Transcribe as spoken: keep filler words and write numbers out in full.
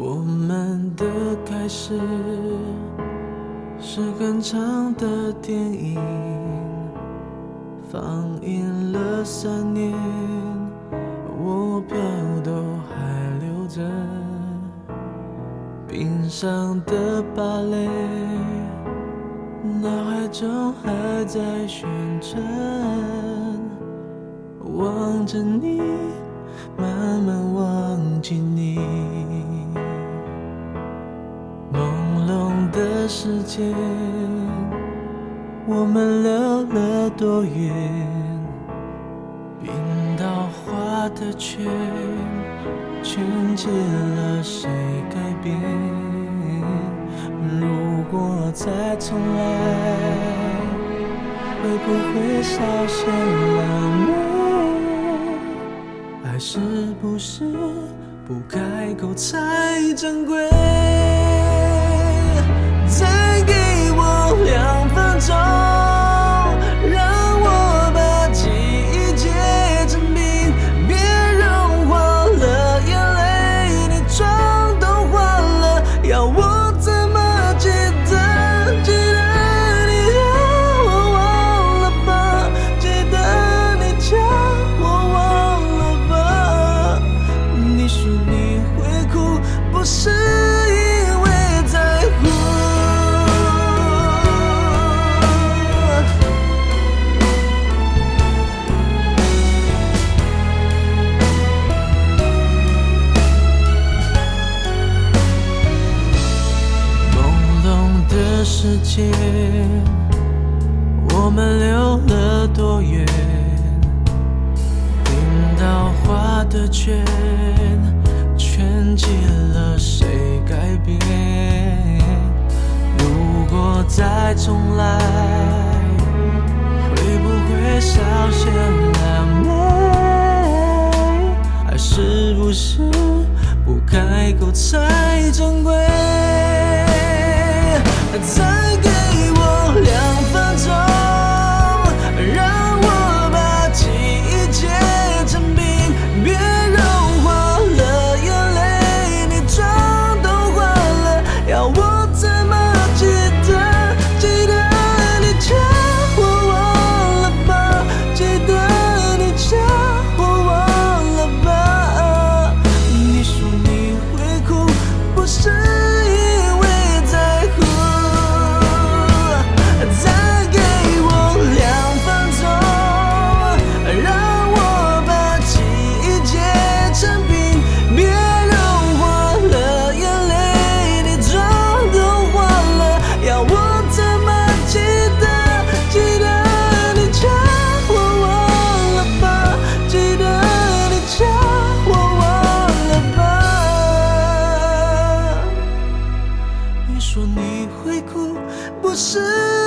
我们的开始是很长的电影，放映了三年，我票都还留着，冰上的芭蕾，脑海中还在旋转，望着你，慢慢忘记你。朦胧的时间，我们溜了多远？冰刀画的圈，圈起了谁改变？如果再重来，会不会稍显浪漫？爱是不是不开口才珍贵？再给我两分钟，让我把记忆结成冰，别融化了眼泪，你妆都花了，要我怎么记得？记得你让我忘了吧，记得你叫我忘了吧。你说你会哭，不是因为在乎。世界，我们溜了多远？冰刀画的圈，圈起了谁改变？如果再重来，会不会稍显浪漫？爱是不是不开口才珍贵？再给我两分钟，让我把记忆结成冰，别融化了眼泪，你妆都花了，要我怎么记得？记得你叫我忘了吧，记得你叫我忘了吧。你说你会哭，不是因为在乎。再给我两分钟，让我把记忆结成冰，别融化了眼泪，你妆都花了，要我怎么记得？记得你叫我忘了吧，记得你叫我忘了吧。你说你会哭，不是